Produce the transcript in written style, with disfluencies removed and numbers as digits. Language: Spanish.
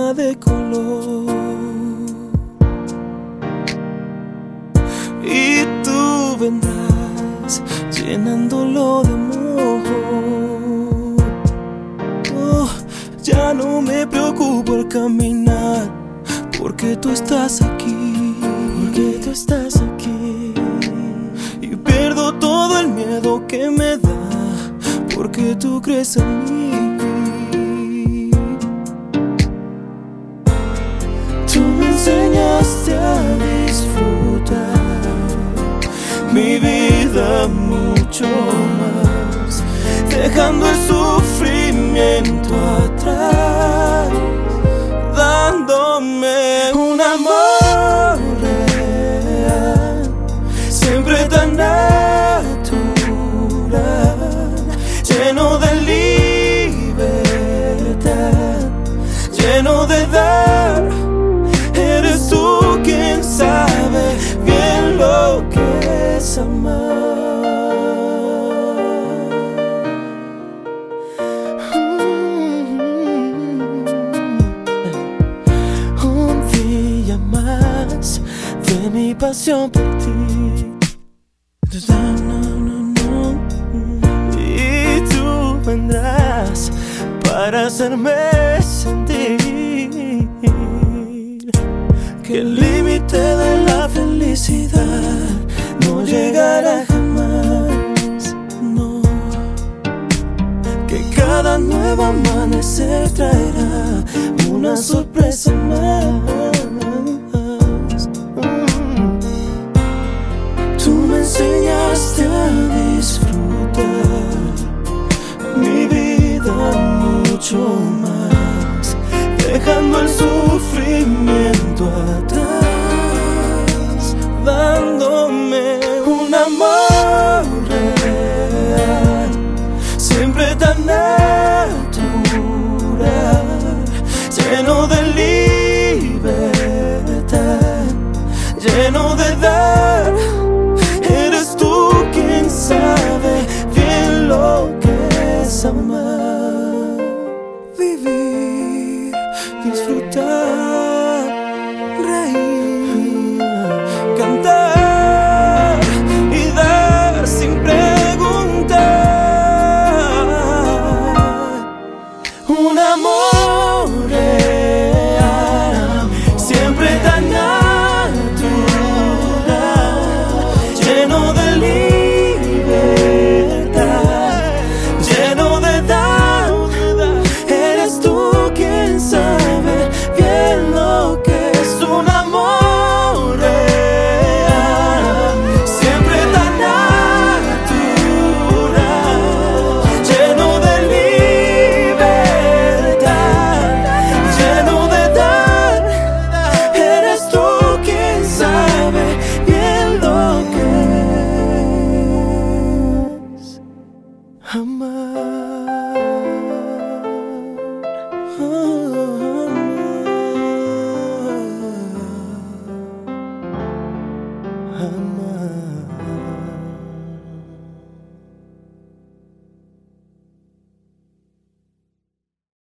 llena de color, y tú vendrás llenándolo de amor. Oh, ya no me preocupo al caminar, porque tú estás aquí, porque tú estás aquí. Y pierdo todo el miedo que me da, porque tú crees en mí. Tú me enseñaste a disfrutar mi vida mucho más, dejando el sufrimiento atrás, dándome un amor real, siempre tan natural, lleno de libertad, lleno de dar. Eres tú quien sabe bien lo que es amar. Un día más de mi pasión por ti, y tú vendrás para hacerme sentir que el límite de la felicidad no llegará jamás, no. Que cada nuevo amanecer traerá una sorpresa más. Tú me enseñaste a disfrutar mi vida mucho más, dejando el sufrimiento atrás, dándome un amor real, siempre tan natural, lleno de libertad, lleno de dar. Eres tú quien sabe bien lo que es amar, vivir, disfrutar, reír, cantar y dar sin preguntar. Un amor real, siempre tan natural, lleno de libertad, lleno de dar. Eres tú quien sabe bien lo que es un amor real, siempre tan natural, lleno de libertad, lleno de dar. Eres tú quien sabe bien lo que es amar.